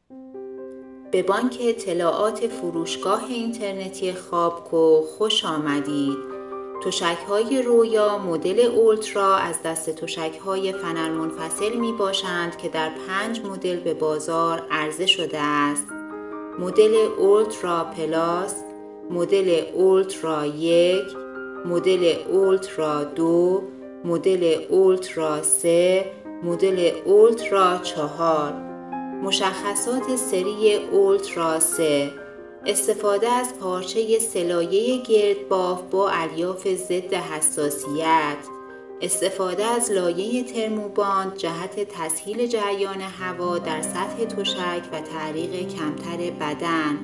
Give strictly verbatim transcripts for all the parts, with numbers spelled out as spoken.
به بانک اطلاعات فروشگاه اینترنتی خوابکو خوش آمدید. تشک‌های رویا مدل اولترا از دست تشک‌های فنر منفصل می باشند که در پنج مدل به بازار عرضه شده است. مدل اولترا پلاس، مدل اولترا یک، مدل اولترا دو، مدل اولترا سه، مدل اولترا چهار. مشخصات سری اولترا سه: استفاده از پارچه سه‌لایه گردباف با الیاف ضد حساسیت، استفاده از لایه ترموباند جهت تسهیل جریان هوا در سطح تشک و تعلیق کمتر بدن،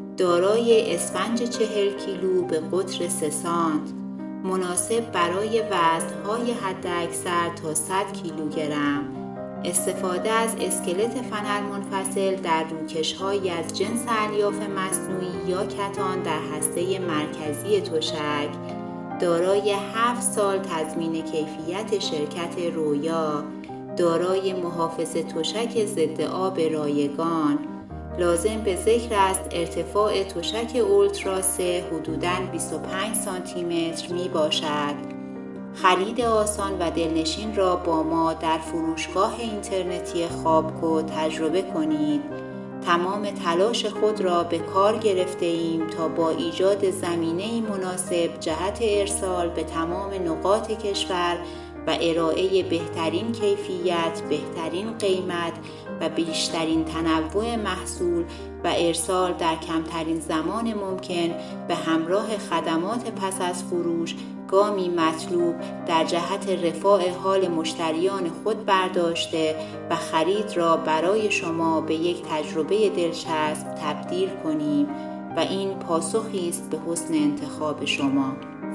دارای اسفنج چهل کیلو به قطر سه سانت، مناسب برای وزن‌های حداکثر تا صد کیلوگرم. استفاده از اسکلت فنر منفصل در روکش‌هایی از جنس الیاف مصنوعی یا کتان در هسته مرکزی تشک، دارای هفت سال تضمین کیفیت شرکت رویا، دارای محافظ تشک ضد آب رایگان. لازم به ذکر است ارتفاع تشک اولترا سه حدوداً بیست و پنج سانتی متر می باشد. خرید آسان و دلنشین را با ما در فروشگاه اینترنتی خوابکو تجربه کنید. تمام تلاش خود را به کار گرفته ایم تا با ایجاد زمینه‌ای مناسب جهت ارسال به تمام نقاط کشور و ارائه بهترین کیفیت، بهترین قیمت و بیشترین تنوع محصول و ارسال در کمترین زمان ممکن به همراه خدمات پس از فروش گامی مطلوب در جهت رفاع حال مشتریان خود برداشته و خرید را برای شما به یک تجربه دلچسب تبدیل کنیم و این پاسخی است به حسن انتخاب شما.